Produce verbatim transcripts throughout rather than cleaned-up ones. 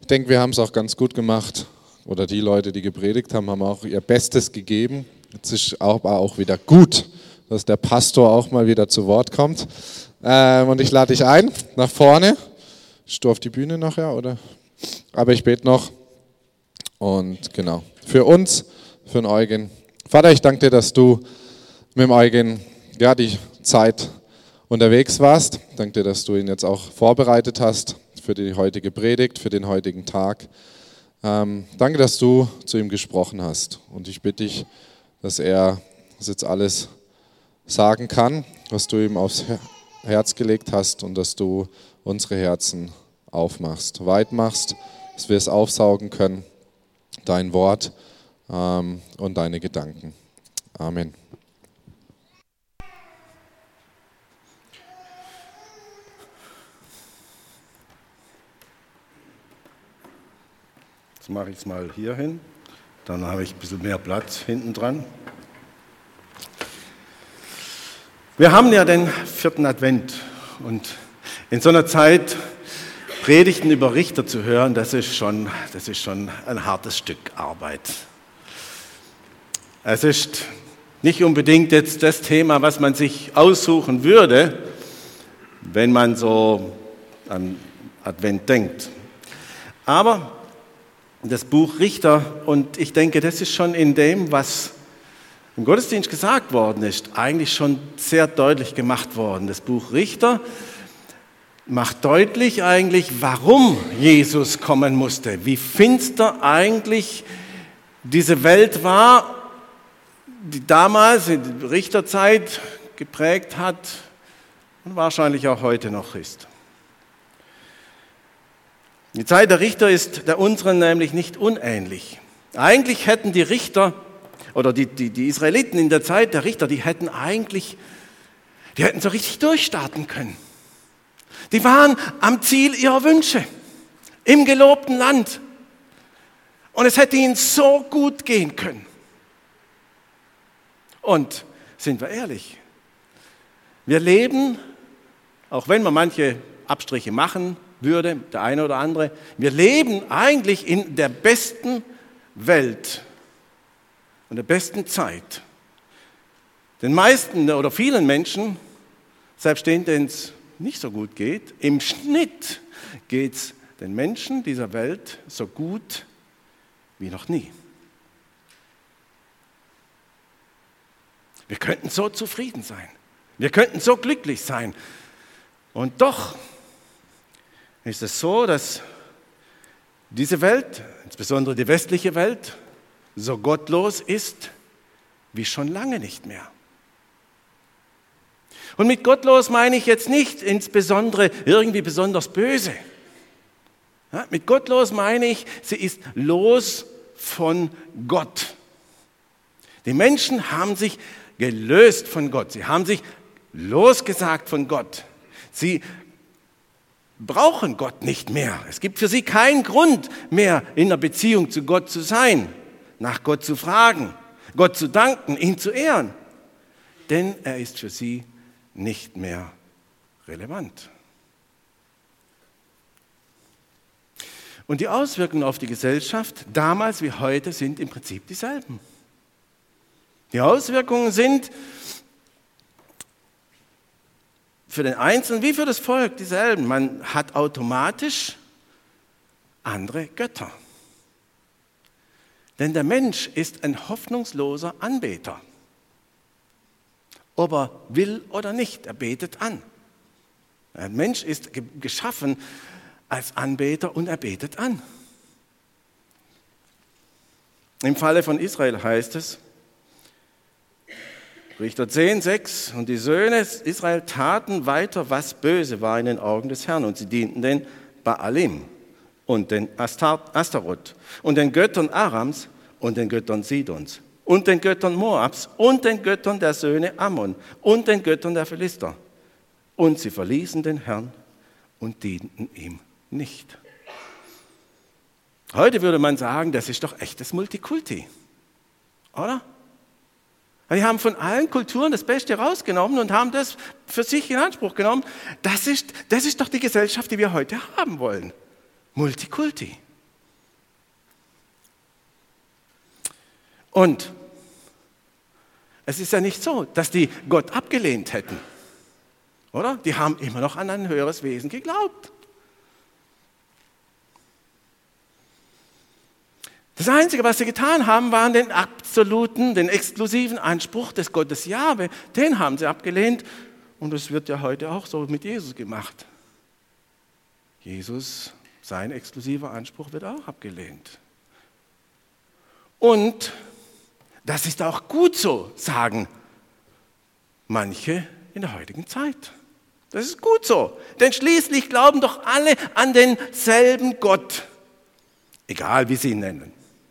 Ich denke, wir haben es auch ganz gut gemacht. Oder die Leute, die gepredigt haben, haben auch ihr Bestes gegeben. Jetzt ist aber auch wieder gut, dass der Pastor auch mal wieder zu Wort kommt. Ähm, und ich lade dich ein, nach vorne. Ich stehe auf die Bühne nachher, oder? Aber ich bete noch. Und genau, für uns, für den Eugen. Vater, ich danke dir, dass du mit dem Eugen ja, die Zeit unterwegs warst. Ich danke dir, dass du ihn jetzt auch vorbereitet hast für die heutige Predigt, für den heutigen Tag. Ähm, danke, dass du zu ihm gesprochen hast. Und ich bitte dich, dass er das jetzt alles sagen kann, was du ihm aufs Herz gelegt hast und dass du unsere Herzen aufmachst, weit machst, dass wir es aufsaugen können, dein Wort ähm, und deine Gedanken. Amen. Jetzt mache ich es mal hier hin, dann habe ich ein bisschen mehr Platz hinten dran. Wir haben ja den vierten Advent und in so einer Zeit Predigten über Richter zu hören, das ist schon, das ist schon ein hartes Stück Arbeit. Es ist nicht unbedingt jetzt das Thema, was man sich aussuchen würde, wenn man so an Advent denkt. Aber das Buch Richter, und ich denke, das ist schon in dem, was im Gottesdienst gesagt worden ist, eigentlich schon sehr deutlich gemacht worden. Das Buch Richter macht deutlich eigentlich, warum Jesus kommen musste, wie finster eigentlich diese Welt war, die damals in der Richterzeit geprägt hat und wahrscheinlich auch heute noch ist. Die Zeit der Richter ist der unseren nämlich nicht unähnlich. Eigentlich hätten die Richter oder die, die, die Israeliten in der Zeit der Richter, die hätten eigentlich, die hätten so richtig durchstarten können. Die waren am Ziel ihrer Wünsche, im gelobten Land. Und es hätte ihnen so gut gehen können. Und sind wir ehrlich, wir leben, auch wenn wir manche Abstriche machen würde, der eine oder andere, wir leben eigentlich in der besten Welt und der besten Zeit. Den meisten oder vielen Menschen, selbst denen, denen es nicht so gut geht, im Schnitt geht es den Menschen dieser Welt so gut wie noch nie. Wir könnten so zufrieden sein, wir könnten so glücklich sein. Und doch ist es so, dass diese Welt, insbesondere die westliche Welt, so gottlos ist wie schon lange nicht mehr. Und mit gottlos meine ich jetzt nicht insbesondere irgendwie besonders böse. Ja, mit gottlos meine ich, sie ist los von Gott. Die Menschen haben sich gelöst von Gott. Sie haben sich losgesagt von Gott. Sie brauchen Gott nicht mehr. Es gibt für sie keinen Grund mehr, in einer Beziehung zu Gott zu sein, nach Gott zu fragen, Gott zu danken, ihn zu ehren. Denn er ist für sie nicht mehr relevant. Und die Auswirkungen auf die Gesellschaft, damals wie heute, sind im Prinzip dieselben. Die Auswirkungen sind für den Einzelnen wie für das Volk dieselben. Man hat automatisch andere Götter. Denn der Mensch ist ein hoffnungsloser Anbeter. Ob er will oder nicht, er betet an. Ein Mensch ist geschaffen als Anbeter und er betet an. Im Falle von Israel heißt es, Richter zehn, sechs, und die Söhne Israel taten weiter, was böse war in den Augen des Herrn, und sie dienten den Baalim und den Astaroth und den Göttern Arams und den Göttern Sidons und den Göttern Moabs und den Göttern der Söhne Ammon und den Göttern der Philister. Und sie verließen den Herrn und dienten ihm nicht. Heute würde man sagen, das ist doch echtes Multikulti, oder? Die haben von allen Kulturen das Beste rausgenommen und haben das für sich in Anspruch genommen. Das ist, das ist doch die Gesellschaft, die wir heute haben wollen. Multikulti. Und es ist ja nicht so, dass die Gott abgelehnt hätten, oder? Die haben immer noch an ein höheres Wesen geglaubt. Das Einzige, was sie getan haben, war den absoluten, den exklusiven Anspruch des Gottes Jahwe. Den haben sie abgelehnt. Und das wird ja heute auch so mit Jesus gemacht. Jesus, sein exklusiver Anspruch wird auch abgelehnt. Und das ist auch gut so, sagen manche in der heutigen Zeit. Das ist gut so, denn schließlich glauben doch alle an denselben Gott, egal wie sie ihn nennen.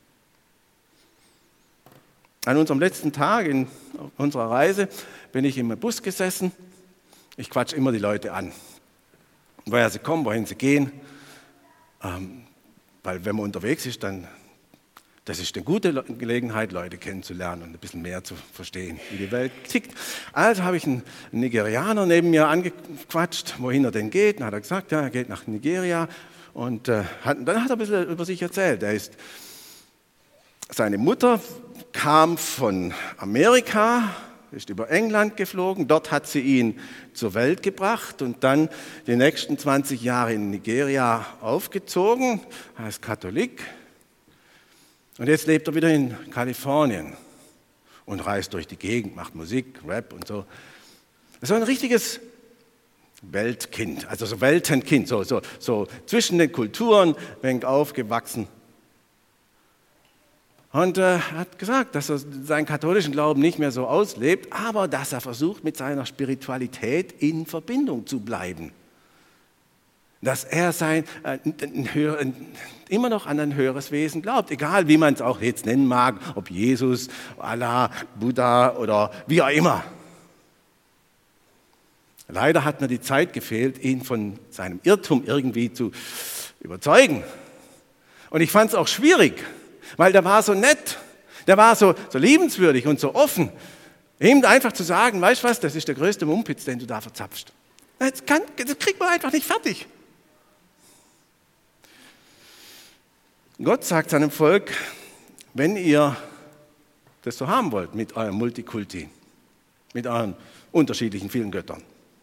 An unserem letzten Tag in unserer Reise bin ich im Bus gesessen. Ich quatsche immer die Leute an, woher sie kommen, wohin sie gehen. Ähm, weil wenn man unterwegs ist, dann das ist eine gute Gelegenheit, Leute kennenzulernen und ein bisschen mehr zu verstehen, wie die Welt tickt. Also habe ich einen Nigerianer neben mir angequatscht, wohin er denn geht. Dann hat er gesagt, ja, er geht nach Nigeria. Und äh, hat, dann hat er ein bisschen über sich erzählt. Er ist, seine Mutter kam von Amerika, ist über England geflogen. Dort hat sie ihn zur Welt gebracht und dann die nächsten zwanzig Jahre in Nigeria aufgezogen. Er ist Katholik. Und jetzt lebt er wieder in Kalifornien und reist durch die Gegend, macht Musik, Rap und so. So ein richtiges Weltkind, also so Weltenkind, so, so, so zwischen den Kulturen, wenig aufgewachsen. Und er äh, hat gesagt, dass er seinen katholischen Glauben nicht mehr so auslebt, aber dass er versucht, mit seiner Spiritualität in Verbindung zu bleiben. Dass er sein, äh, ein, ein, ein, immer noch an ein höheres Wesen glaubt, egal wie man es auch jetzt nennen mag, ob Jesus, Allah, Buddha oder wie auch immer. Leider hat mir die Zeit gefehlt, ihn von seinem Irrtum irgendwie zu überzeugen. Und ich fand es auch schwierig, weil der war so nett, der war so, so liebenswürdig und so offen. Ihm einfach zu sagen, weißt du was, das ist der größte Mumpitz, den du da verzapfst. Das, kann, das kriegt man einfach nicht fertig. Gott sagt seinem Volk, wenn ihr das so haben wollt mit eurem Multikulti, mit euren unterschiedlichen vielen Göttern,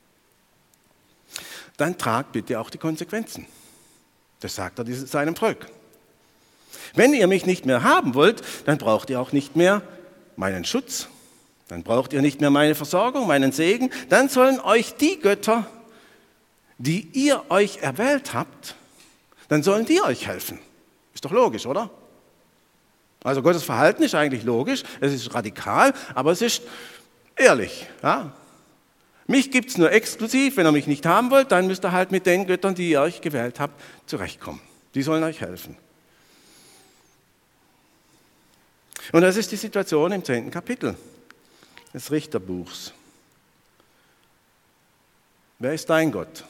dann tragt bitte auch die Konsequenzen. Das sagt er seinem Volk. Wenn ihr mich nicht mehr haben wollt, dann braucht ihr auch nicht mehr meinen Schutz, dann braucht ihr nicht mehr meine Versorgung, meinen Segen, dann sollen euch die Götter, die ihr euch erwählt habt, dann sollen die euch helfen. Ist doch logisch, oder? Also Gottes Verhalten ist eigentlich logisch, es ist radikal, aber es ist ehrlich. Ja? Mich gibt es nur exklusiv, wenn ihr mich nicht haben wollt, dann müsst ihr halt mit den Göttern, die ihr euch gewählt habt, zurechtkommen. Die sollen euch helfen. Und das ist die Situation im zehnten Kapitel des Richterbuchs. Wer ist dein Gott?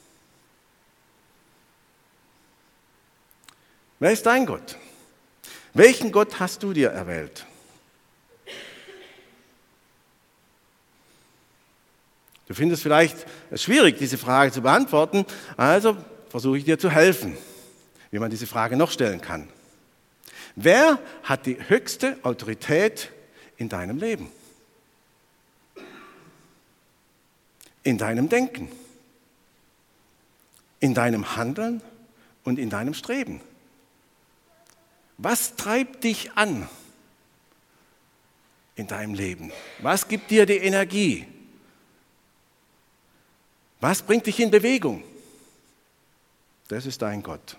Wer ist dein Gott? Welchen Gott hast du dir erwählt? Du findest vielleicht es schwierig, diese Frage zu beantworten, also versuche ich dir zu helfen, wie man diese Frage noch stellen kann. Wer hat die höchste Autorität in deinem Leben? In deinem Denken, in deinem Handeln und in deinem Streben? Was treibt dich an in deinem Leben? Was gibt dir die Energie? Was bringt dich in Bewegung? Das ist dein Gott.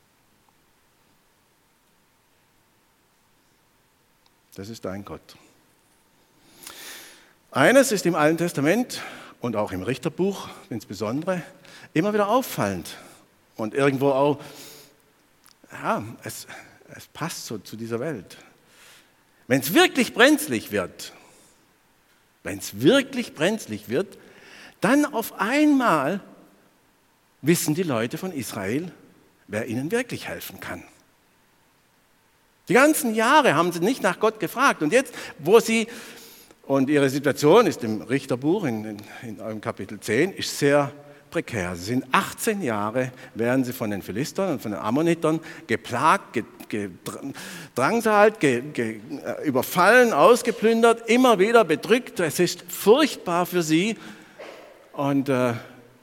Das ist dein Gott. Eines ist im Alten Testament und auch im Richterbuch insbesondere immer wieder auffallend und irgendwo auch, ja, es, es passt so zu dieser Welt. Wenn es wirklich brenzlig wird, wenn es wirklich brenzlig wird, dann auf einmal wissen die Leute von Israel, wer ihnen wirklich helfen kann. Die ganzen Jahre haben sie nicht nach Gott gefragt. Und jetzt, wo sie, und ihre Situation ist im Richterbuch, in, in, in eurem Kapitel zehn, ist sehr prekär. Sie sind achtzehn Jahre, werden sie von den Philistern und von den Ammonitern geplagt, gedrangsalt, ge, ge, überfallen, ausgeplündert, immer wieder bedrückt. Es ist furchtbar für sie. Und, äh,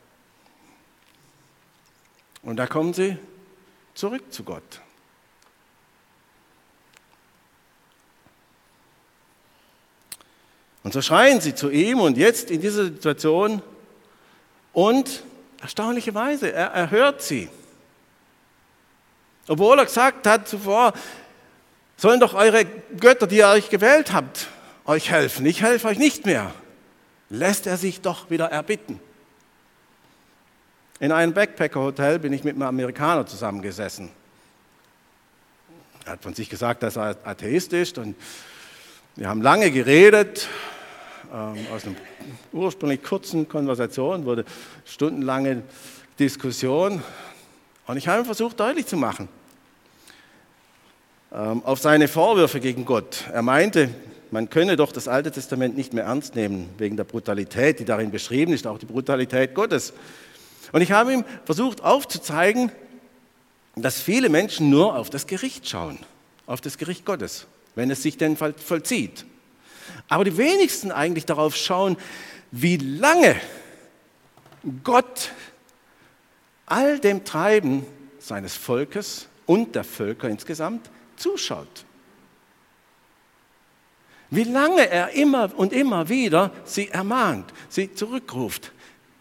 und da kommen sie zurück zu Gott. Und so schreien sie zu ihm und jetzt in dieser Situation und erstaunlicherweise, er, er hört sie. Obwohl er gesagt hat zuvor, sollen doch eure Götter, die ihr euch gewählt habt, euch helfen. Ich helfe euch nicht mehr. Lässt er sich doch wieder erbitten. In einem Backpacker-Hotel bin ich mit einem Amerikaner zusammengesessen. Er hat von sich gesagt, dass er Atheist ist und wir haben lange geredet. Aus einer ursprünglich kurzen Konversation wurde stundenlange Diskussion. Und ich habe ihm versucht, deutlich zu machen, auf seine Vorwürfe gegen Gott. Er meinte, man könne doch das Alte Testament nicht mehr ernst nehmen, wegen der Brutalität, die darin beschrieben ist, auch die Brutalität Gottes. Und ich habe ihm versucht aufzuzeigen, dass viele Menschen nur auf das Gericht schauen, auf das Gericht Gottes, wenn es sich denn vollzieht. Aber die wenigsten eigentlich darauf schauen, wie lange Gott all dem Treiben seines Volkes und der Völker insgesamt zuschaut. Wie lange er immer und immer wieder sie ermahnt, sie zurückruft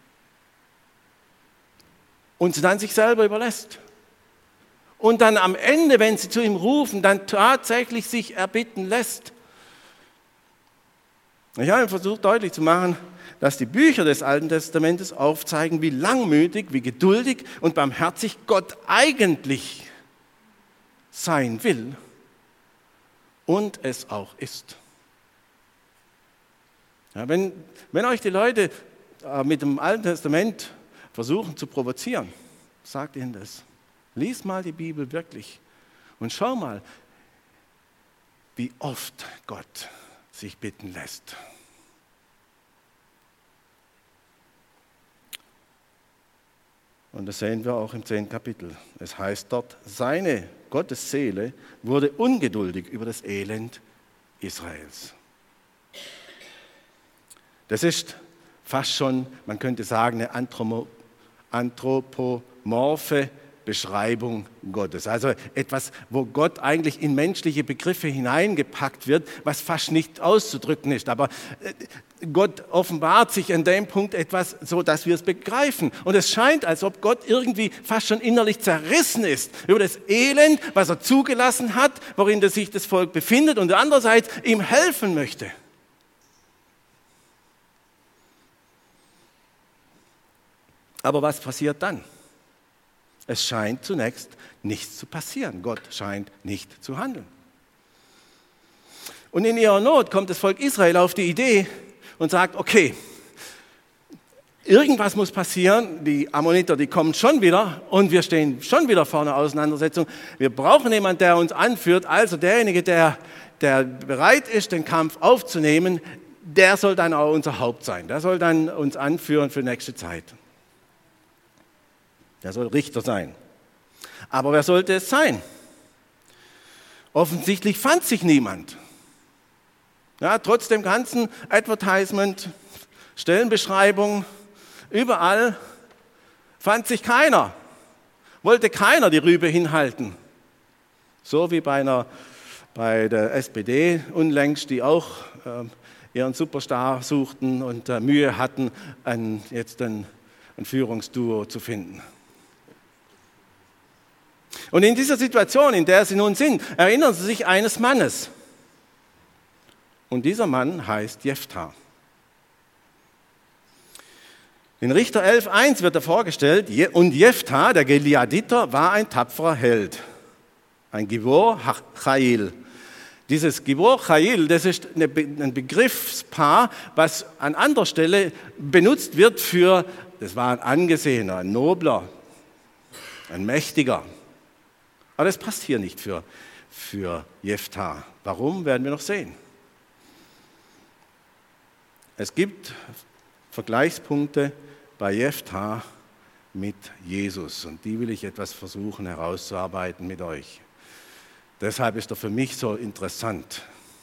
und sie dann sich selber überlässt. Und dann am Ende, wenn sie zu ihm rufen, dann tatsächlich sich erbitten lässt. Ich habe versucht deutlich zu machen, dass die Bücher des Alten Testamentes aufzeigen, wie langmütig, wie geduldig und barmherzig Gott eigentlich sein will und es auch ist. Ja, wenn, wenn euch die Leute äh, mit dem Alten Testament versuchen zu provozieren, sagt ihnen das. Lies mal die Bibel wirklich und schau mal, wie oft Gott sich bitten lässt. Und das sehen wir auch im zehnten Kapitel. Es heißt dort, seine, Gottes Seele, wurde ungeduldig über das Elend Israels. Das ist fast schon, man könnte sagen, eine anthropomorphe Beschreibung Gottes. Also etwas, wo Gott eigentlich in menschliche Begriffe hineingepackt wird, was fast nicht auszudrücken ist. Aber Gott offenbart sich an dem Punkt etwas, so dass wir es begreifen. Und es scheint, als ob Gott irgendwie fast schon innerlich zerrissen ist über das Elend, was er zugelassen hat, worin sich das Volk befindet und andererseits ihm helfen möchte. Aber was passiert dann? Es scheint zunächst nichts zu passieren. Gott scheint nicht zu handeln. Und in ihrer Not kommt das Volk Israel auf die Idee und sagt, okay, irgendwas muss passieren, die Ammoniter, die kommen schon wieder und wir stehen schon wieder vor einer Auseinandersetzung. Wir brauchen jemanden, der uns anführt, also derjenige, der, der bereit ist, den Kampf aufzunehmen, der soll dann auch unser Haupt sein. Der soll dann uns anführen für die nächste Zeit. Der soll Richter sein. Aber wer sollte es sein? Offensichtlich fand sich niemand. Ja, trotz dem ganzen Advertisement, Stellenbeschreibung, überall fand sich keiner. Wollte keiner die Rübe hinhalten. So wie bei, einer, bei der S P D unlängst, die auch äh, ihren Superstar suchten und äh, Mühe hatten, ein, jetzt ein, ein Führungsduo zu finden. Und in dieser Situation, in der sie nun sind, erinnern sie sich eines Mannes. Und dieser Mann heißt Jephthah. In Richter elf eins wird er vorgestellt, und Jephthah, der Gileaditer, war ein tapferer Held, ein Gibor Chail. Dieses Gibor Chail, das ist ein Begriffspaar, was an anderer Stelle benutzt wird für, das war ein angesehener, ein nobler, ein mächtiger. Aber das passt hier nicht für, für Jephthah. Warum, werden wir noch sehen. Es gibt Vergleichspunkte bei Jephthah mit Jesus. Und die will ich etwas versuchen herauszuarbeiten mit euch. Deshalb ist er für mich so interessant.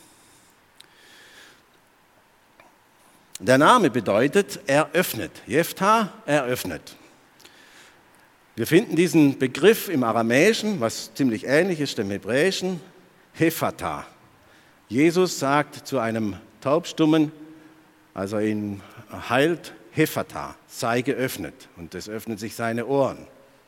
Der Name bedeutet eröffnet. Jephthah eröffnet. Wir finden diesen Begriff im Aramäischen, was ziemlich ähnlich ist dem Hebräischen, Hephatha. Jesus sagt zu einem Taubstummen, als er ihn heilt, Hephatha, sei geöffnet. Und es öffnen sich seine Ohren.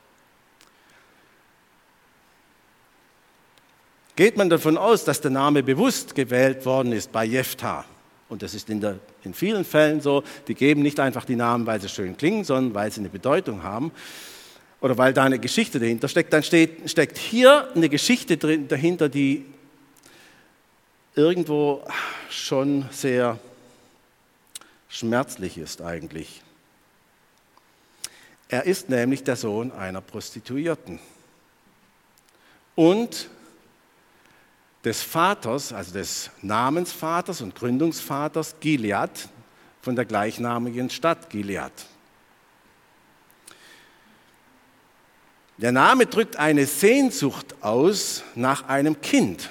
Geht man davon aus, dass der Name bewusst gewählt worden ist bei Jephthah, und das ist in, der, in vielen Fällen so, die geben nicht einfach die Namen, weil sie schön klingen, sondern weil sie eine Bedeutung haben oder weil da eine Geschichte dahinter steckt, dann steht, steckt hier eine Geschichte drin, dahinter, die irgendwo schon sehr schmerzlich ist eigentlich. Er ist nämlich der Sohn einer Prostituierten und des Vaters, also des Namensvaters und Gründungsvaters Gilead von der gleichnamigen Stadt Gilead. Der Name drückt eine Sehnsucht aus nach einem Kind.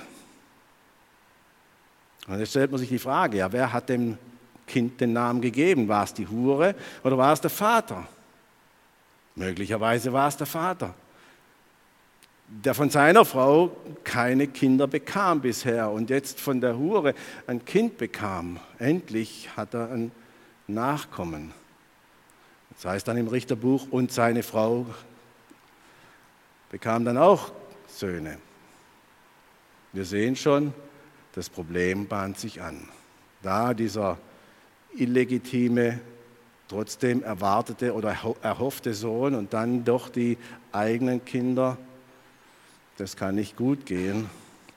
Und jetzt stellt man sich die Frage, ja, wer hat dem Kind den Namen gegeben? War es die Hure oder war es der Vater? Möglicherweise war es der Vater, der von seiner Frau keine Kinder bekam bisher und jetzt von der Hure ein Kind bekam. Endlich hat er ein Nachkommen. Das heißt dann im Richterbuch, und seine Frau bekam dann auch Söhne. Wir sehen schon, das Problem bahnt sich an. Da dieser illegitime, trotzdem erwartete oder erhoffte Sohn und dann doch die eigenen Kinder, das kann nicht gut gehen.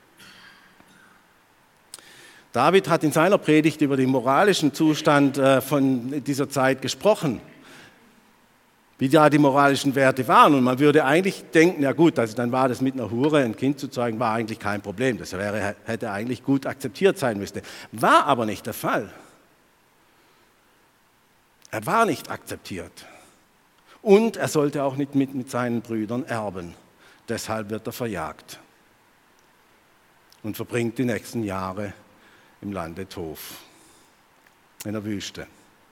David hat in seiner Predigt über den moralischen Zustand von dieser Zeit gesprochen, wie da die moralischen Werte waren. Und man würde eigentlich denken, ja gut, also dann war das mit einer Hure, ein Kind zu zeugen, war eigentlich kein Problem. Das wäre, hätte eigentlich gut akzeptiert sein müssen. War aber nicht der Fall. Er war nicht akzeptiert. Und er sollte auch nicht mit, mit seinen Brüdern erben. Deshalb wird er verjagt und verbringt die nächsten Jahre im Lande Tof, in der Wüste.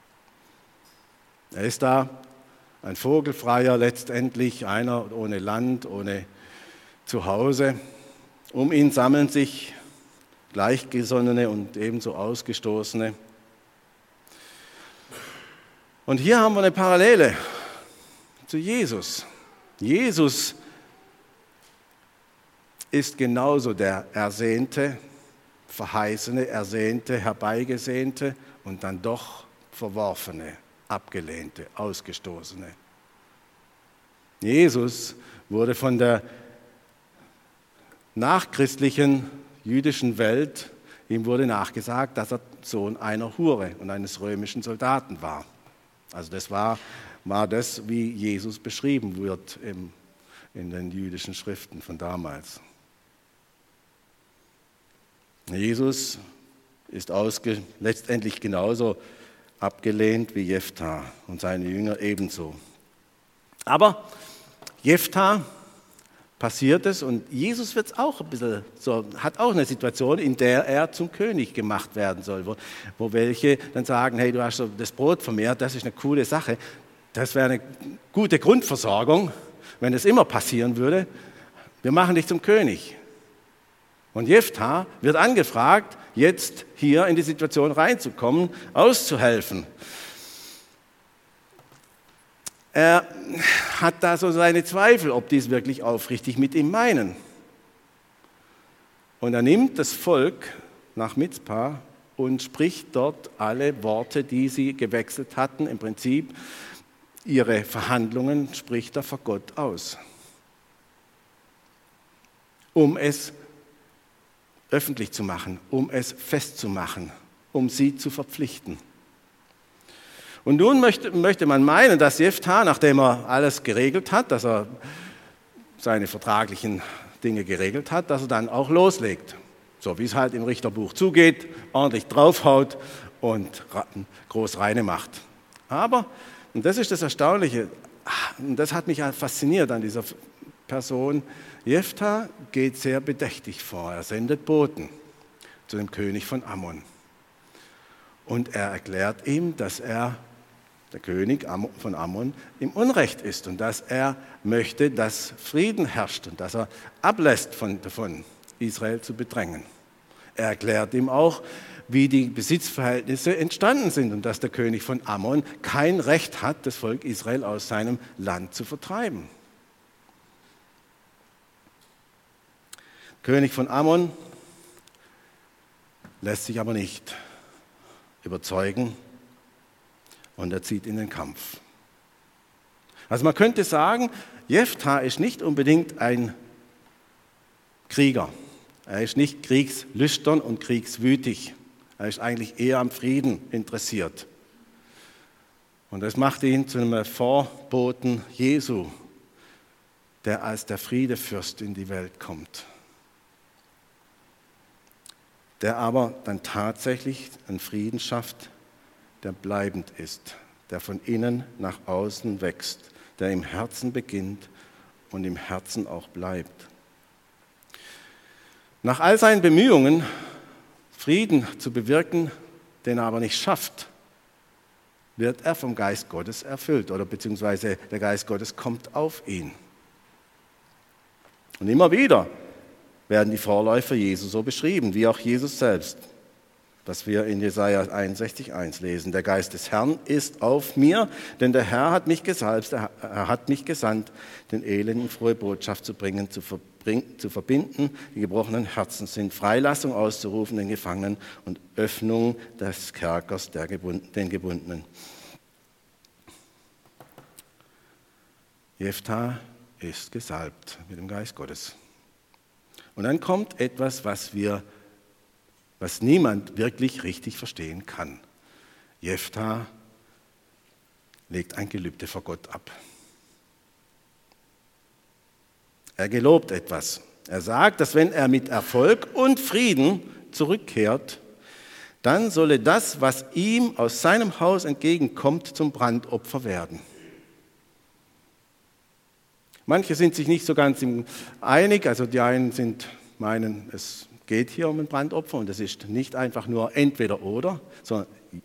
Er ist da ein Vogelfreier, letztendlich einer ohne Land, ohne Zuhause. Um ihn sammeln sich Gleichgesonnene und ebenso Ausgestoßene. Und hier haben wir eine Parallele zu Jesus. Jesus ist genauso der ersehnte, verheißene, ersehnte, herbeigesehnte und dann doch verworfene, abgelehnte, ausgestoßene. Jesus wurde von der nachchristlichen jüdischen Welt, ihm wurde nachgesagt, dass er Sohn einer Hure und eines römischen Soldaten war. Also das war, war das, wie Jesus beschrieben wird im, in den jüdischen Schriften von damals. Jesus ist ausge, letztendlich genauso abgelehnt wie Jephthah und seine Jünger ebenso. Aber Jephthah passiert es und Jesus wird auch ein bisschen so, hat auch eine Situation, in der er zum König gemacht werden soll, wo, wo welche dann sagen, hey, du hast so das Brot vermehrt, das ist eine coole Sache, das wäre eine gute Grundversorgung, wenn es immer passieren würde, wir machen dich zum König. Und Jephthah wird angefragt, jetzt hier in die Situation reinzukommen, auszuhelfen. Er hat da so seine Zweifel, ob die es wirklich aufrichtig mit ihm meinen. Und er nimmt das Volk nach Mizpah und spricht dort alle Worte, die sie gewechselt hatten. Im Prinzip ihre Verhandlungen spricht er vor Gott aus, um es öffentlich zu machen, um es festzumachen, um sie zu verpflichten. Und nun möchte, möchte man meinen, dass Jephthah, nachdem er alles geregelt hat, dass er seine vertraglichen Dinge geregelt hat, dass er dann auch loslegt. So wie es halt im Richterbuch zugeht, ordentlich draufhaut und groß reine macht. Aber, und das ist das Erstaunliche, Und das hat mich fasziniert an dieser Person. Jephthah geht sehr bedächtig vor. Er sendet Boten zu dem König von Ammon. Und er erklärt ihm, dass er, der König von Ammon, im Unrecht ist und dass er möchte, dass Frieden herrscht und dass er ablässt von, davon, Israel zu bedrängen. Er erklärt ihm auch, wie die Besitzverhältnisse entstanden sind und dass der König von Ammon kein Recht hat, das Volk Israel aus seinem Land zu vertreiben. Der König von Ammon lässt sich aber nicht überzeugen und er zieht in den Kampf. Also man könnte sagen, Jephthah ist nicht unbedingt ein Krieger. Er ist nicht kriegslüstern und kriegswütig. Er ist eigentlich eher am Frieden interessiert. Und das macht ihn zu einem Vorboten Jesu, der als der Friedefürst in die Welt kommt. Der aber dann tatsächlich einen Frieden schafft, der bleibend ist, der von innen nach außen wächst, der im Herzen beginnt und im Herzen auch bleibt. Nach all seinen Bemühungen, Frieden zu bewirken, den er aber nicht schafft, wird er vom Geist Gottes erfüllt oder beziehungsweise der Geist Gottes kommt auf ihn. Und immer wieder werden die Vorläufer Jesu so beschrieben, wie auch Jesus selbst, was wir in Jesaja einundsechzig eins lesen. Der Geist des Herrn ist auf mir, denn der Herr hat mich gesalbt, er hat mich gesandt, den Elenden frohe Botschaft zu bringen, zu, verbring, zu verbinden, die gebrochenen Herzen sind, Freilassung auszurufen den Gefangenen und Öffnung des Kerkers der Gebunden, den Gebundenen. Jephthah ist gesalbt mit dem Geist Gottes. Und dann kommt etwas, was wir, was niemand wirklich richtig verstehen kann. Jephthah legt ein Gelübde vor Gott ab. Er gelobt etwas. Er sagt, dass wenn er mit Erfolg und Frieden zurückkehrt, dann solle das, was ihm aus seinem Haus entgegenkommt, zum Brandopfer werden. Manche sind sich nicht so ganz einig, also die einen sind, meinen, es geht hier um ein Brandopfer und es ist nicht einfach nur entweder oder, sondern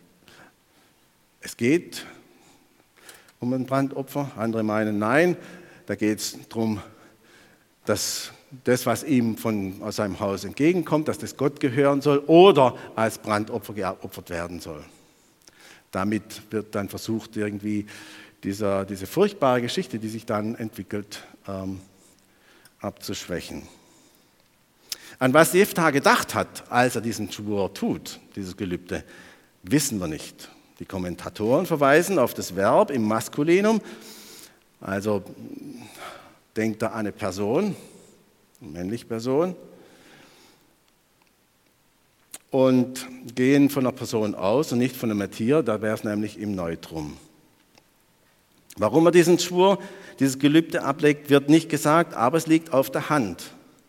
es geht um ein Brandopfer. Andere meinen, nein, da geht es darum, dass das, was ihm von, aus seinem Haus entgegenkommt, dass das Gott gehören soll oder als Brandopfer geopfert werden soll. Damit wird dann versucht, irgendwie Dieser, diese furchtbare Geschichte, die sich dann entwickelt, ähm, abzuschwächen. An was Jephthah gedacht hat, als er diesen Schwur tut, dieses Gelübde, wissen wir nicht. Die Kommentatoren verweisen auf das Verb im Maskulinum, also denkt er an eine Person, eine männliche Person, und gehen von einer Person aus und nicht von einem Tier, da wäre es nämlich im Neutrum. Warum er diesen Schwur, dieses Gelübde ablegt, wird nicht gesagt, aber es liegt auf der Hand.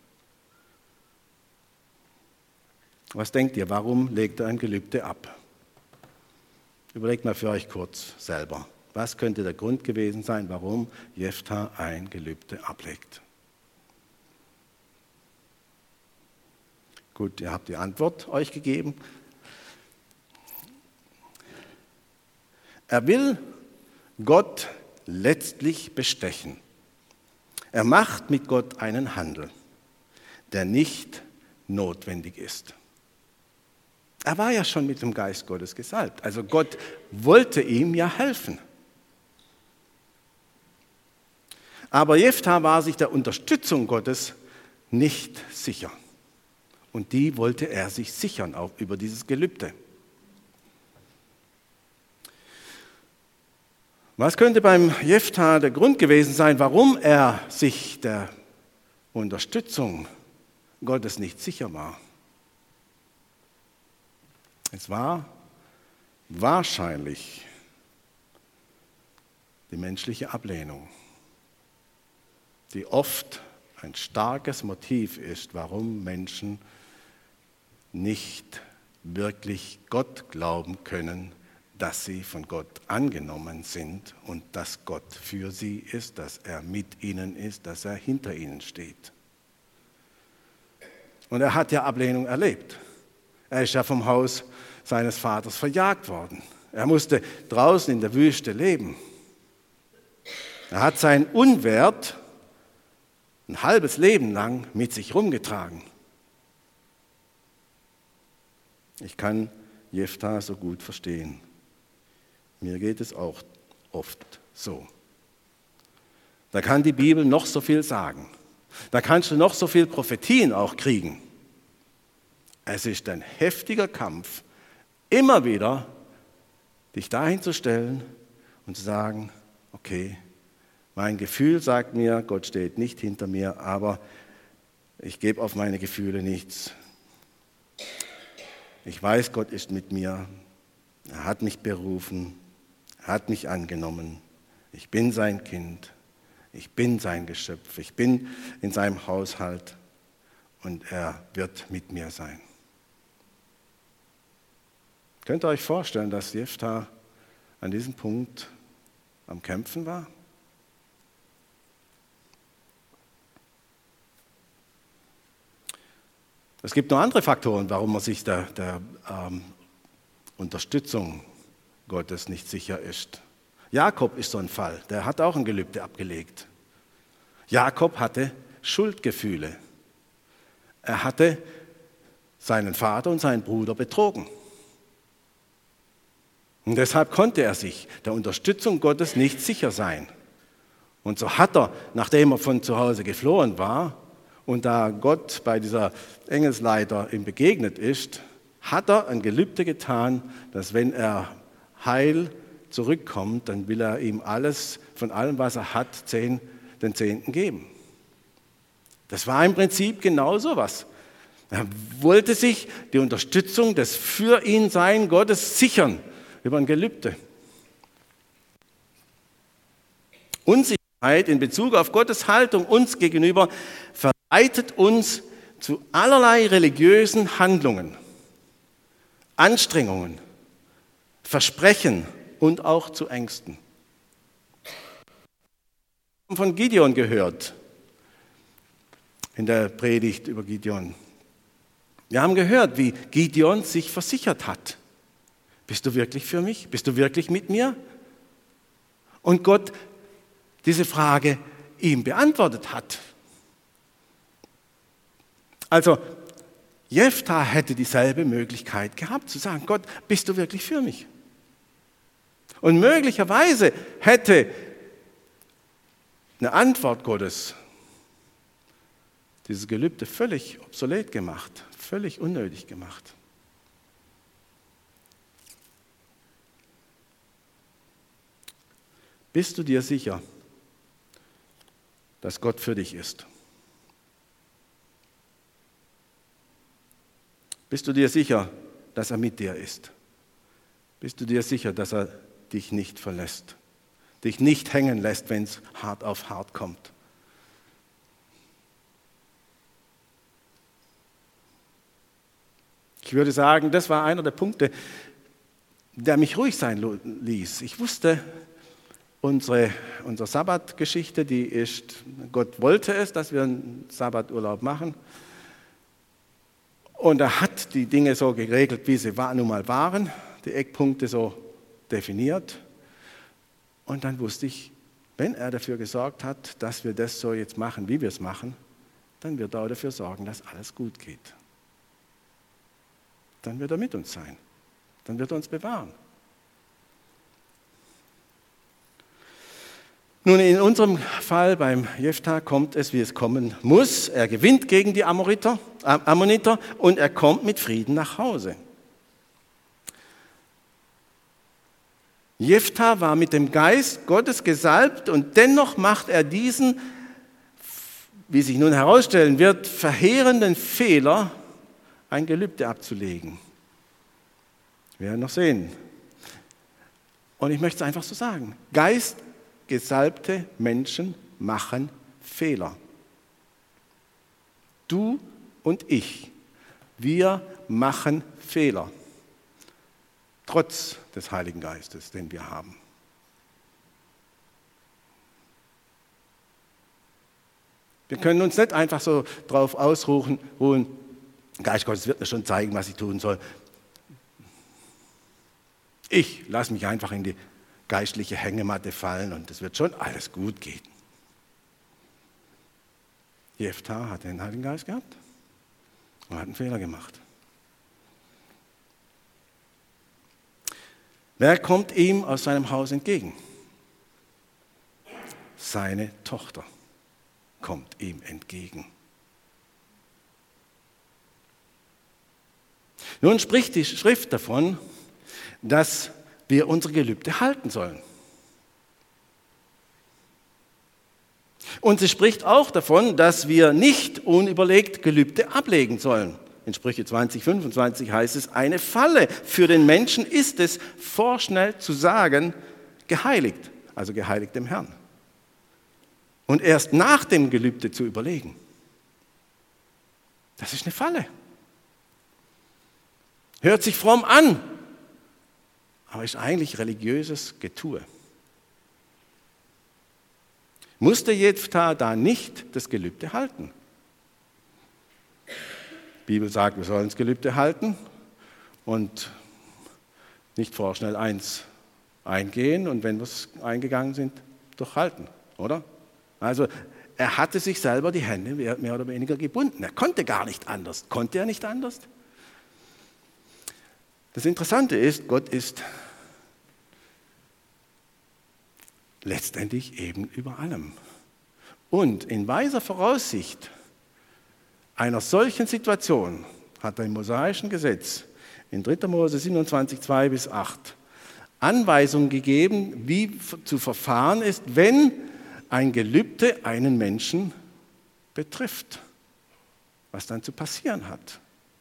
Was denkt ihr, warum legt er ein Gelübde ab? Überlegt mal für euch kurz selber. Was könnte der Grund gewesen sein, warum Jephthah ein Gelübde ablegt? Gut, ihr habt die Antwort euch gegeben. Er will Gott letztlich bestechen. Er macht mit Gott einen Handel, der nicht notwendig ist. Er war ja schon mit dem Geist Gottes gesalbt, also Gott wollte ihm ja helfen. Aber Jephthah war sich der Unterstützung Gottes nicht sicher. Und die wollte er sich sichern, auch über dieses Gelübde. Was könnte beim Jephthah der Grund gewesen sein, warum er sich der Unterstützung Gottes nicht sicher war? Es war wahrscheinlich die menschliche Ablehnung, die oft ein starkes Motiv ist, warum Menschen nicht wirklich Gott glauben können, dass sie von Gott angenommen sind und dass Gott für sie ist, dass er mit ihnen ist, dass er hinter ihnen steht. Und er hat ja Ablehnung erlebt. Er ist ja vom Haus seines Vaters verjagt worden. Er musste draußen in der Wüste leben. Er hat seinen Unwert ein halbes Leben lang mit sich rumgetragen. Ich kann Jephthah so gut verstehen. Mir geht es auch oft so. Da kann die Bibel noch so viel sagen. Da kannst du noch so viel Prophetien auch kriegen. Es ist ein heftiger Kampf, immer wieder dich dahin zu stellen und zu sagen, okay, mein Gefühl sagt mir, Gott steht nicht hinter mir, aber ich gebe auf meine Gefühle nichts. Ich weiß, Gott ist mit mir. Er hat mich berufen, er hat mich angenommen. Ich bin sein Kind, ich bin sein Geschöpf, ich bin in seinem Haushalt und er wird mit mir sein. Könnt ihr euch vorstellen, dass Jephthah an diesem Punkt am Kämpfen war? Es gibt noch andere Faktoren, warum man sich der, der ähm, Unterstützung Gottes nicht sicher ist. Jakob ist so ein Fall, der hat auch ein Gelübde abgelegt. Jakob hatte Schuldgefühle. Er hatte seinen Vater und seinen Bruder betrogen. Und deshalb konnte er sich der Unterstützung Gottes nicht sicher sein. Und so hat er, nachdem er von zu Hause geflohen war und da Gott bei dieser Engelsleiter ihm begegnet ist, hat er ein Gelübde getan, dass wenn er heil zurückkommt, dann will er ihm alles, von allem, was er hat, zehn, den Zehnten geben. Das war im Prinzip genau so was. Er wollte sich die Unterstützung des für ihn Sein Gottes sichern über ein Gelübde. Unsicherheit in Bezug auf Gottes Haltung uns gegenüber verleitet uns zu allerlei religiösen Handlungen, Anstrengungen, Versprechen und auch zu Ängsten. Wir haben von Gideon gehört, in der Predigt über Gideon. Wir haben gehört, wie Gideon sich versichert hat. Bist du wirklich für mich? Bist du wirklich mit mir? Und Gott diese Frage ihm beantwortet hat. Also Jephthah hätte dieselbe Möglichkeit gehabt, zu sagen, Gott, bist du wirklich für mich? Und möglicherweise hätte eine Antwort Gottes dieses Gelübde völlig obsolet gemacht, völlig unnötig gemacht. Bist du dir sicher, dass Gott für dich ist? Bist du dir sicher, dass er mit dir ist? Bist du dir sicher, dass er dich nicht verlässt, dich nicht hängen lässt, wenn es hart auf hart kommt? Ich würde sagen, das war einer der Punkte, der mich ruhig sein ließ. Ich wusste, unsere, unsere Sabbatgeschichte, die ist, Gott wollte es, dass wir einen Sabbaturlaub machen. Und er hat die Dinge so geregelt, wie sie nun mal waren, die Eckpunkte so definiert. Und dann wusste ich, wenn er dafür gesorgt hat, dass wir das so jetzt machen, wie wir es machen, dann wird er auch dafür sorgen, dass alles gut geht. Dann wird er mit uns sein. Dann wird er uns bewahren. Nun, in unserem Fall beim Jephthah kommt es, wie es kommen muss. Er gewinnt gegen die Amoriter, äh, Ammoniter und er kommt mit Frieden nach Hause. Jephthah war mit dem Geist Gottes gesalbt und dennoch macht er diesen, wie sich nun herausstellen wird, verheerenden Fehler, ein Gelübde abzulegen. Wir werden noch sehen. Und ich möchte es einfach so sagen. Geistgesalbte Menschen machen Fehler. Du und ich, wir machen Fehler. trotz des Heiligen Geistes, den wir haben. Wir können uns nicht einfach so drauf ausruhen, ruhen, Geist Gottes wird mir schon zeigen, was ich tun soll. Ich lasse mich einfach in die geistliche Hängematte fallen und es wird schon alles gut gehen. Jephthah hat den Heiligen Geist gehabt und hat einen Fehler gemacht. Wer kommt ihm aus seinem Haus entgegen? Seine Tochter kommt ihm entgegen. Nun spricht die Schrift davon, dass wir unsere Gelübde halten sollen. Und sie spricht auch davon, dass wir nicht unüberlegt Gelübde ablegen sollen. In Sprüche zwanzig, fünfundzwanzig heißt es, eine Falle für den Menschen ist es, vorschnell zu sagen, geheiligt, also geheiligt dem Herrn. Und erst nach dem Gelübde zu überlegen. Das ist eine Falle. Hört sich fromm an, aber ist eigentlich religiöses Getue. Musste Jephthah da nicht das Gelübde halten? Die Bibel sagt, wir sollen das Gelübde halten und nicht vorschnell eins eingehen und wenn wir es eingegangen sind, durchhalten, oder? Also er hatte sich selber die Hände mehr oder weniger gebunden. Er konnte gar nicht anders. Konnte er nicht anders? Das Interessante ist, Gott ist letztendlich eben über allem. Und in weiser Voraussicht einer solchen Situation hat er im mosaischen Gesetz in dritter Mose siebenundzwanzig, zwei bis acht Anweisungen gegeben, wie zu verfahren ist, wenn ein Gelübde einen Menschen betrifft, was dann zu passieren hat.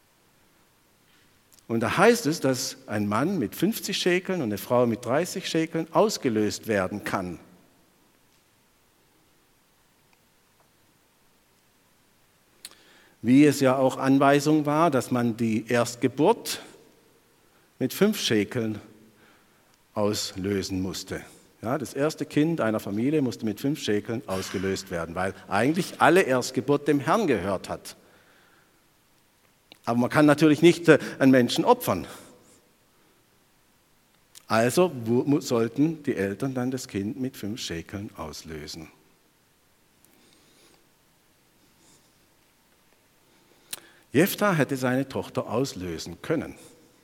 Und da heißt es, dass ein Mann mit fünfzig Schekeln und eine Frau mit dreißig Schekeln ausgelöst werden kann. Wie es ja auch Anweisung war, dass man die Erstgeburt mit fünf Schekeln auslösen musste. Ja, das erste Kind einer Familie musste mit fünf Schekeln ausgelöst werden, weil eigentlich alle Erstgeburt dem Herrn gehört hat. Aber man kann natürlich nicht einen Menschen opfern. Also sollten die Eltern dann das Kind mit fünf Schekeln auslösen. Jephthah hätte seine Tochter auslösen können.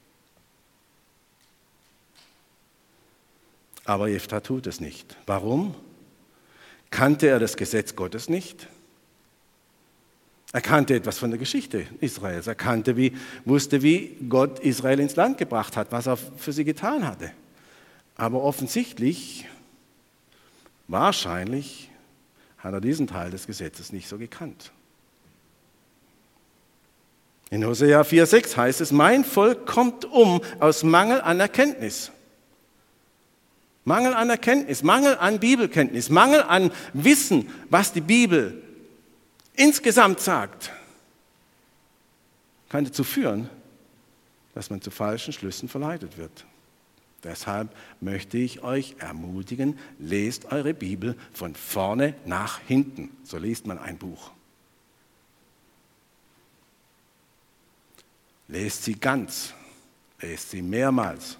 Aber Jephthah tut es nicht. Warum? Kannte er das Gesetz Gottes nicht? Er kannte etwas von der Geschichte Israels. Er kannte, wie, wusste, wie Gott Israel ins Land gebracht hat, was er für sie getan hatte. Aber offensichtlich, wahrscheinlich, hat er diesen Teil des Gesetzes nicht so gekannt. In Hosea vier, sechs heißt es, mein Volk kommt um aus Mangel an Erkenntnis. Mangel an Erkenntnis, Mangel an Bibelkenntnis, Mangel an Wissen, was die Bibel insgesamt sagt, kann dazu führen, dass man zu falschen Schlüssen verleitet wird. Deshalb möchte ich euch ermutigen, lest eure Bibel von vorne nach hinten. So liest man ein Buch. Lest sie ganz, lest sie mehrmals.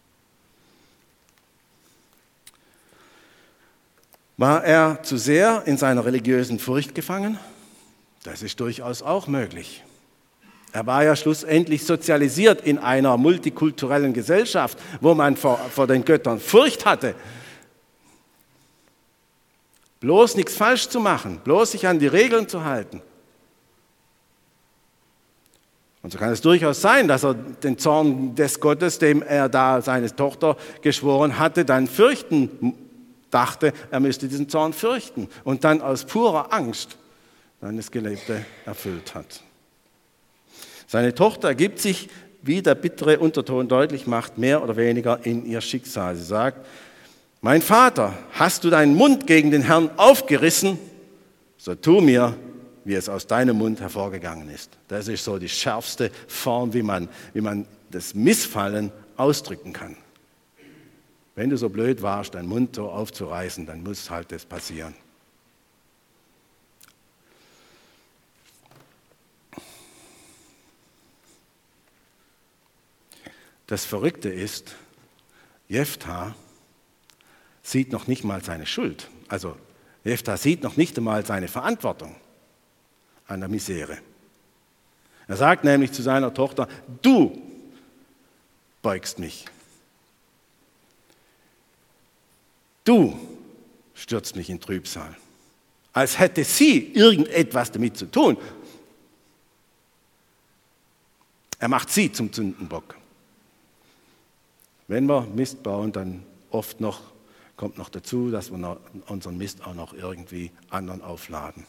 War er zu sehr in seiner religiösen Furcht gefangen? Das ist durchaus auch möglich. Er war ja schlussendlich sozialisiert in einer multikulturellen Gesellschaft, wo man vor, vor den Göttern Furcht hatte. Bloß nichts falsch zu machen, bloß sich an die Regeln zu halten. Und so kann es durchaus sein, dass er den Zorn des Gottes, dem er da seine Tochter geschworen hatte, dann fürchten dachte, er müsste diesen Zorn fürchten und dann aus purer Angst dann das Gelebte erfüllt hat. Seine Tochter ergibt sich, wie der bittere Unterton deutlich macht, mehr oder weniger in ihr Schicksal. Sie sagt, mein Vater, hast du deinen Mund gegen den Herrn aufgerissen, so tu mir, wie es aus deinem Mund hervorgegangen ist. Das ist so die schärfste Form, wie man, wie man das Missfallen ausdrücken kann. Wenn du so blöd warst, deinen Mund so aufzureißen, dann muss halt das passieren. Das Verrückte ist, Jephthah sieht noch nicht mal seine Schuld. Also Jephthah sieht noch nicht einmal seine Verantwortung an der Misere. Er sagt nämlich zu seiner Tochter, du beugst mich. Du stürzt mich in Trübsal. Als hätte sie irgendetwas damit zu tun. Er macht sie zum Sündenbock. Wenn wir Mist bauen, dann oft noch, kommt noch dazu, dass wir noch unseren Mist auch noch irgendwie anderen aufladen.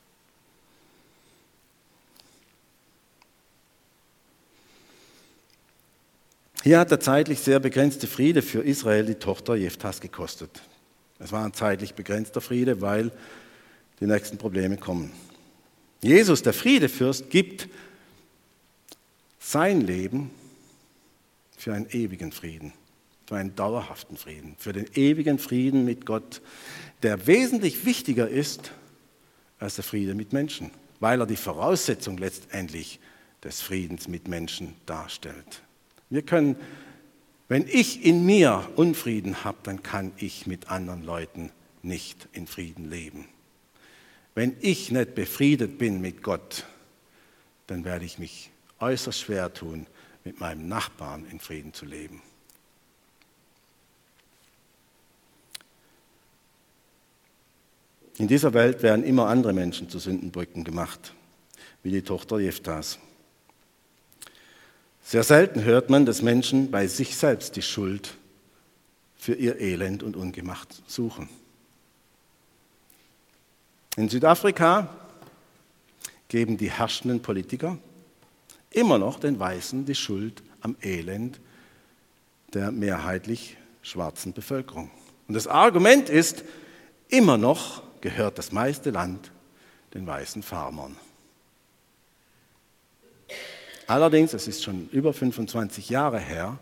Hier hat der zeitlich sehr begrenzte Friede für Israel die Tochter Jephthahs gekostet. Es war ein zeitlich begrenzter Friede, weil die nächsten Probleme kommen. Jesus, der Friedefürst, gibt sein Leben für einen ewigen Frieden, für einen dauerhaften Frieden, für den ewigen Frieden mit Gott, der wesentlich wichtiger ist als der Friede mit Menschen, weil er die Voraussetzung letztendlich des Friedens mit Menschen darstellt. Wir können, wenn ich in mir Unfrieden habe, dann kann ich mit anderen Leuten nicht in Frieden leben. Wenn ich nicht befriedet bin mit Gott, dann werde ich mich äußerst schwer tun, mit meinem Nachbarn in Frieden zu leben. In dieser Welt werden immer andere Menschen zu Sündenböcken gemacht, wie die Tochter Jephthahs. Sehr selten hört man, dass Menschen bei sich selbst die Schuld für ihr Elend und Ungemach suchen. In Südafrika geben die herrschenden Politiker immer noch den Weißen die Schuld am Elend der mehrheitlich schwarzen Bevölkerung. Und das Argument ist, immer noch gehört das meiste Land den weißen Farmern. Allerdings, es ist schon über fünfundzwanzig Jahre her,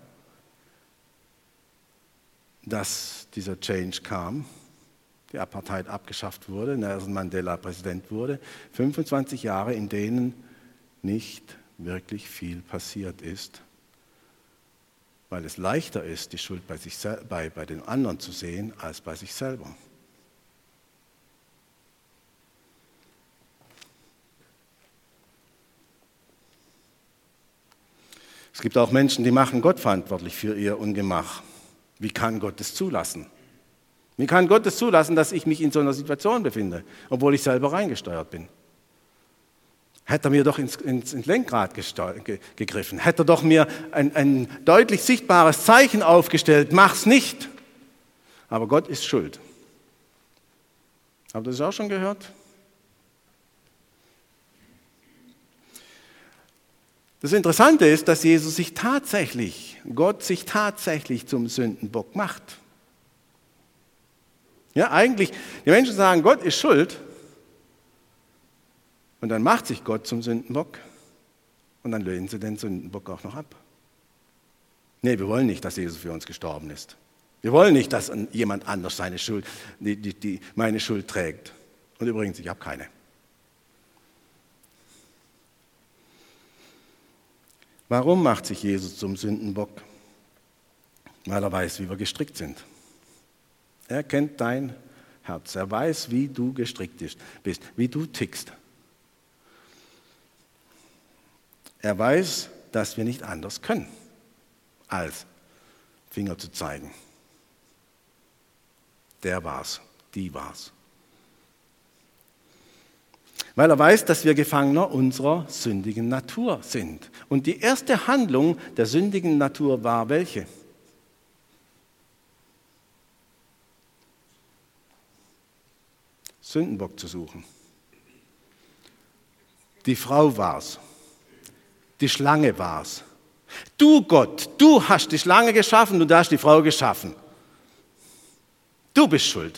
dass dieser Change kam, die Apartheid abgeschafft wurde, Nelson Mandela Präsident wurde, fünfundzwanzig Jahre, in denen nicht wirklich viel passiert ist, weil es leichter ist, die Schuld bei, sich, bei, bei den anderen zu sehen, als bei sich selber. Es gibt auch Menschen, die machen Gott verantwortlich für ihr Ungemach. Wie kann Gott es zulassen? Wie kann Gott es zulassen, dass ich mich in so einer Situation befinde, obwohl ich selber reingesteuert bin? Hätte er mir doch ins, ins, ins Lenkrad gesteu- ge- gegriffen, hätte er doch mir ein, ein deutlich sichtbares Zeichen aufgestellt, mach's nicht. Aber Gott ist schuld. Habt ihr das auch schon gehört? Das Interessante ist, dass Jesus sich tatsächlich, Gott sich tatsächlich zum Sündenbock macht. Ja, eigentlich, die Menschen sagen, Gott ist schuld. Und dann macht sich Gott zum Sündenbock. Und dann lehnen sie den Sündenbock auch noch ab. Nee, wir wollen nicht, dass Jesus für uns gestorben ist. Wir wollen nicht, dass jemand anders seine Schuld, die, die, die, meine Schuld trägt. Und übrigens, ich habe keine. Warum macht sich Jesus zum Sündenbock? Weil er weiß, wie wir gestrickt sind. Er kennt dein Herz. Er weiß, wie du gestrickt bist, wie du tickst. Er weiß, dass wir nicht anders können, als Finger zu zeigen. Der war's, die war's. Weil er weiß, dass wir Gefangener unserer sündigen Natur sind. Und die erste Handlung der sündigen Natur war welche? Sündenbock zu suchen. Die Frau war's. Die Schlange war's. Du Gott, du hast die Schlange geschaffen, du hast die Frau geschaffen. Du bist schuld.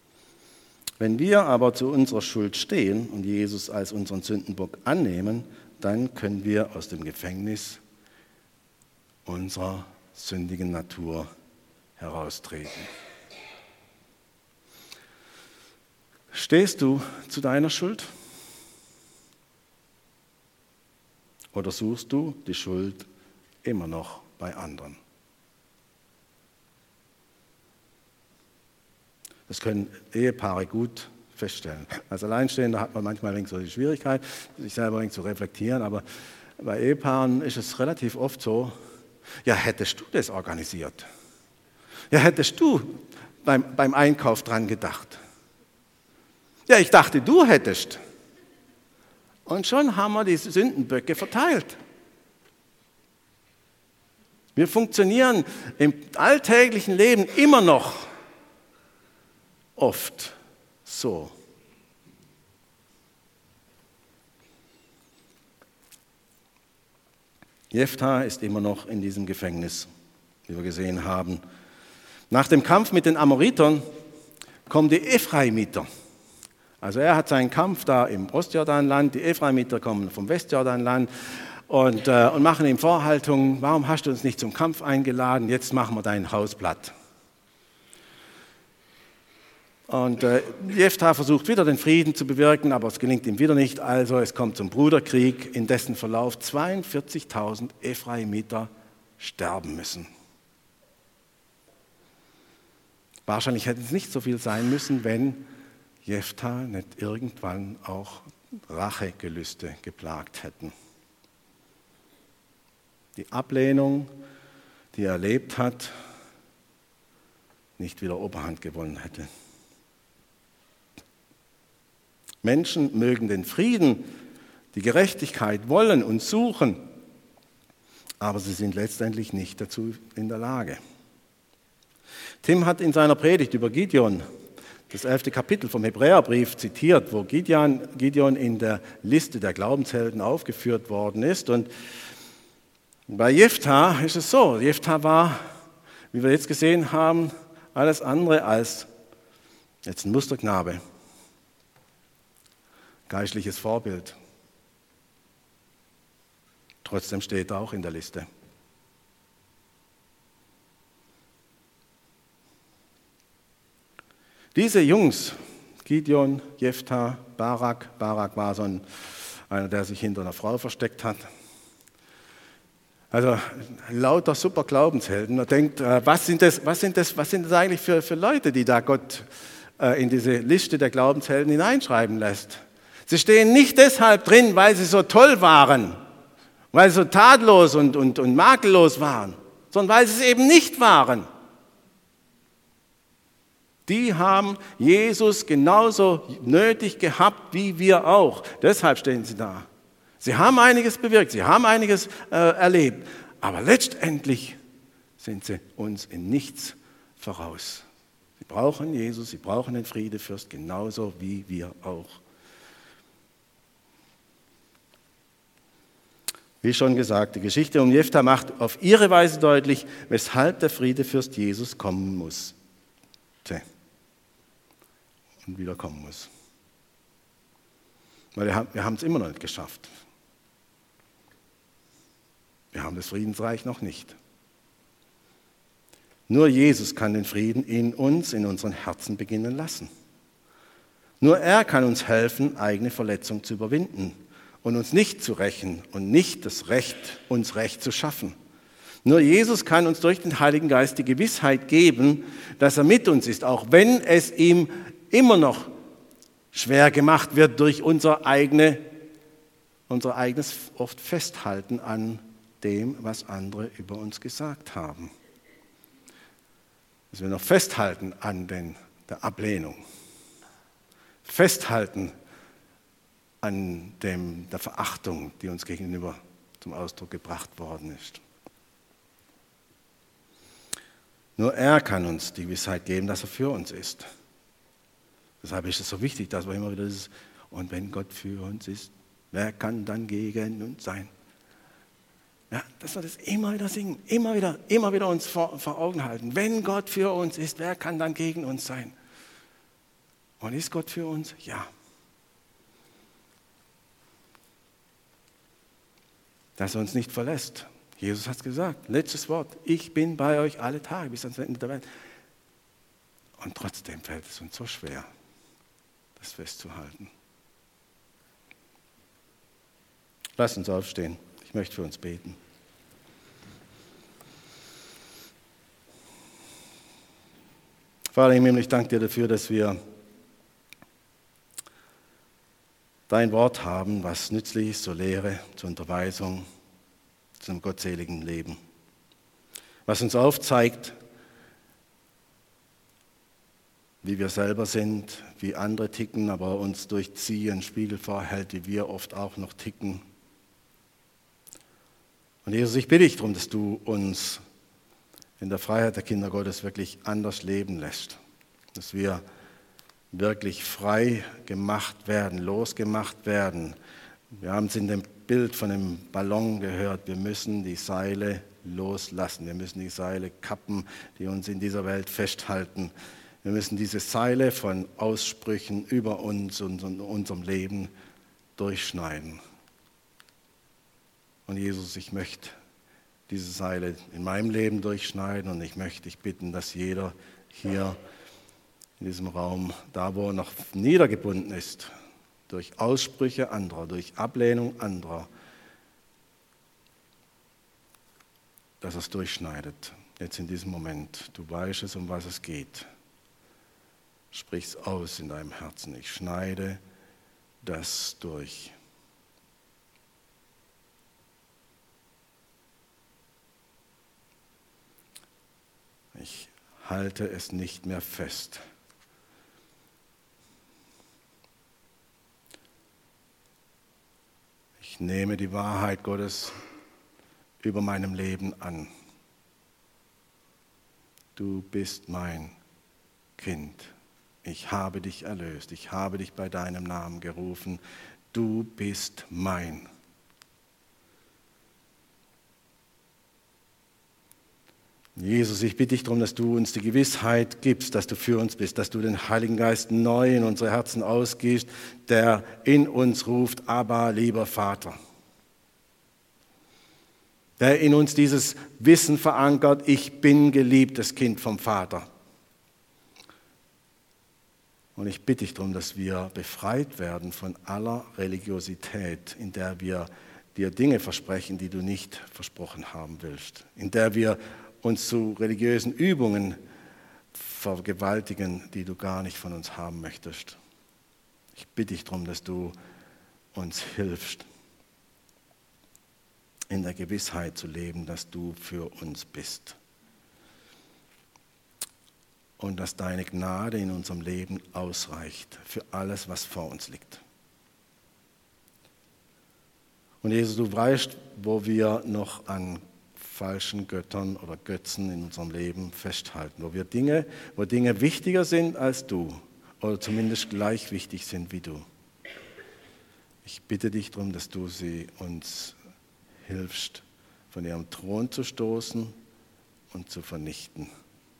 Wenn wir aber zu unserer Schuld stehen und Jesus als unseren Sündenbock annehmen, dann können wir aus dem Gefängnis unserer sündigen Natur heraustreten. Stehst du zu deiner Schuld? Oder suchst du die Schuld immer noch bei anderen? Das können Ehepaare gut feststellen. Als Alleinstehender hat man manchmal so die Schwierigkeit, sich selber zu reflektieren, aber bei Ehepaaren ist es relativ oft so, ja, hättest du das organisiert? Ja, hättest du beim, beim Einkauf dran gedacht? Ja, ich dachte, du hättest. Und schon haben wir die Sündenböcke verteilt. Wir funktionieren im alltäglichen Leben immer noch oft so. Jephthah ist immer noch in diesem Gefängnis, wie wir gesehen haben. Nach dem Kampf mit den Amoritern kommen die Ephraimiter. Also er hat seinen Kampf da im Ostjordanland, die Ephraimiter kommen vom Westjordanland und, äh, und machen ihm Vorhaltungen, warum hast du uns nicht zum Kampf eingeladen, jetzt machen wir dein Haus platt. Und äh, Jephthah versucht wieder den Frieden zu bewirken, aber es gelingt ihm wieder nicht, also es kommt zum Bruderkrieg, in dessen Verlauf zweiundvierzigtausend Ephraimiter sterben müssen. Wahrscheinlich hätte es nicht so viel sein müssen, wenn Jephthah nicht irgendwann auch Rachegelüste geplagt hätten. Die Ablehnung, die er erlebt hat, nicht wieder Oberhand gewonnen hätte. Menschen mögen den Frieden, die Gerechtigkeit wollen und suchen, aber sie sind letztendlich nicht dazu in der Lage. Tim hat in seiner Predigt über Gideon das elfte Kapitel vom Hebräerbrief zitiert, wo Gideon, Gideon in der Liste der Glaubenshelden aufgeführt worden ist. Und bei Jephthah ist es so, Jephthah war, wie wir jetzt gesehen haben, alles andere als jetzt ein Musterknabe, geistliches Vorbild. Trotzdem steht er auch in der Liste. Diese Jungs, Gideon, Jephthah, Barak, Barak war so ein, einer, der sich hinter einer Frau versteckt hat. Also lauter super Glaubenshelden. Man denkt, was sind das, was sind das, was sind das eigentlich für, für Leute, die da Gott in diese Liste der Glaubenshelden hineinschreiben lässt? Sie stehen nicht deshalb drin, weil sie so toll waren, weil sie so tadellos und, und, und makellos waren, sondern weil sie es eben nicht waren. Die haben Jesus genauso nötig gehabt wie wir auch. Deshalb stehen sie da. Sie haben einiges bewirkt, sie haben einiges äh, erlebt, aber letztendlich sind sie uns in nichts voraus. Sie brauchen Jesus, sie brauchen den Friedefürst genauso wie wir auch. Wie schon gesagt, die Geschichte um Jephthah macht auf ihre Weise deutlich, weshalb der Friedefürst Jesus kommen muss. Und wieder kommen muss. Weil wir haben es immer noch nicht geschafft. Wir haben das Friedensreich noch nicht. Nur Jesus kann den Frieden in uns, in unseren Herzen beginnen lassen. Nur er kann uns helfen, eigene Verletzungen zu überwinden und uns nicht zu rächen und nicht das Recht, uns Recht zu schaffen. Nur Jesus kann uns durch den Heiligen Geist die Gewissheit geben, dass er mit uns ist, auch wenn es ihm immer noch schwer gemacht wird durch unser, eigene, unser eigenes oft Festhalten an dem, was andere über uns gesagt haben. Dass wir noch festhalten an den, der Ablehnung, festhalten an dem, der Verachtung, die uns gegenüber zum Ausdruck gebracht worden ist. Nur er kann uns die Gewissheit geben, dass er für uns ist. Deshalb ist es so wichtig, dass wir immer wieder dieses, und wenn Gott für uns ist, wer kann dann gegen uns sein? Ja, dass wir das immer wieder singen, immer wieder, immer wieder uns vor, vor Augen halten. Wenn Gott für uns ist, wer kann dann gegen uns sein? Und ist Gott für uns? Ja. dass er uns nicht verlässt. Jesus hat es gesagt, letztes Wort, ich bin bei euch alle Tage bis ans Ende der Welt. Und trotzdem fällt es uns so schwer, das festzuhalten. Lass uns aufstehen, ich möchte für uns beten. Vater im Himmel, ich danke dir dafür, dass wir dein Wort haben, was nützlich ist zur Lehre, zur Unterweisung, zum gottseligen Leben. Was uns aufzeigt, wie wir selber sind, wie andere ticken, aber uns durch sie einen Spiegel vorhält, wie wir oft auch noch ticken. Und Jesus, ich bitte dich darum, dass du uns in der Freiheit der Kinder Gottes wirklich anders leben lässt. Dass wir wirklich frei gemacht werden, losgemacht werden. Wir haben es in dem Bild von dem Ballon gehört, wir müssen die Seile loslassen, wir müssen die Seile kappen, die uns in dieser Welt festhalten. Wir müssen diese Seile von Aussprüchen über uns und unserem Leben durchschneiden. Und Jesus, ich möchte diese Seile in meinem Leben durchschneiden und ich möchte dich bitten, dass jeder hier in diesem Raum, da wo er noch niedergebunden ist, durch Aussprüche anderer, durch Ablehnung anderer, dass er es durchschneidet. Jetzt in diesem Moment, du weißt es, um was es geht. Sprich es aus in deinem Herzen. Ich schneide das durch. Ich halte es nicht mehr fest. Ich nehme die Wahrheit Gottes über meinem Leben an. Du bist mein Kind. Ich habe dich erlöst. Ich habe dich bei deinem Namen gerufen. Du bist mein. Jesus, ich bitte dich darum, dass du uns die Gewissheit gibst, dass du für uns bist, dass du den Heiligen Geist neu in unsere Herzen ausgießt, der in uns ruft, Abba, lieber Vater. Der in uns dieses Wissen verankert, ich bin geliebtes Kind vom Vater. Und ich bitte dich darum, dass wir befreit werden von aller Religiosität, in der wir dir Dinge versprechen, die du nicht versprochen haben willst, in der wir uns zu religiösen Übungen vergewaltigen, die du gar nicht von uns haben möchtest. Ich bitte dich darum, dass du uns hilfst, in der Gewissheit zu leben, dass du für uns bist. Und dass deine Gnade in unserem Leben ausreicht für alles, was vor uns liegt. Und Jesus, du weißt, wo wir noch an falschen Göttern oder Götzen in unserem Leben festhalten, wo wir Dinge, wo Dinge wichtiger sind als du oder zumindest gleich wichtig sind wie du. Ich bitte dich darum, dass du sie uns hilfst, von ihrem Thron zu stoßen und zu vernichten.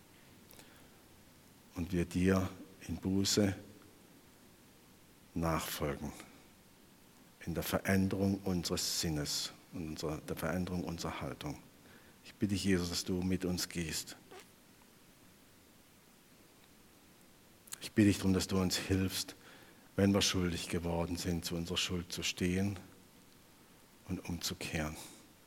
Und wir dir in Buße nachfolgen, in der Veränderung unseres Sinnes und unserer, der Veränderung unserer Haltung. Ich bitte dich, Jesus, dass du mit uns gehst. Ich bitte dich darum, dass du uns hilfst, wenn wir schuldig geworden sind, zu unserer Schuld zu stehen und umzukehren.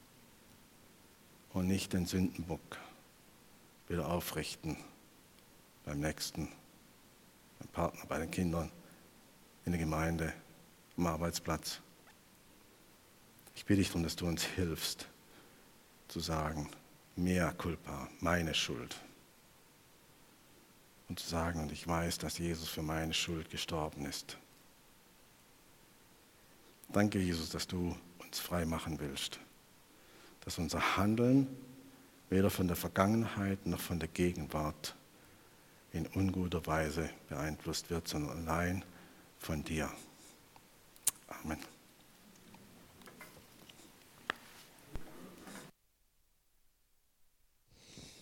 Und nicht den Sündenbock wieder aufrichten beim Nächsten, beim Partner, bei den Kindern, in der Gemeinde, am Arbeitsplatz. Ich bitte dich darum, dass du uns hilfst, zu sagen, mea culpa, meine Schuld. Und zu sagen, und ich weiß, dass Jesus für meine Schuld gestorben ist. Danke, Jesus, dass du uns frei machen willst. Dass unser Handeln weder von der Vergangenheit noch von der Gegenwart in unguter Weise beeinflusst wird, sondern allein von dir. Amen.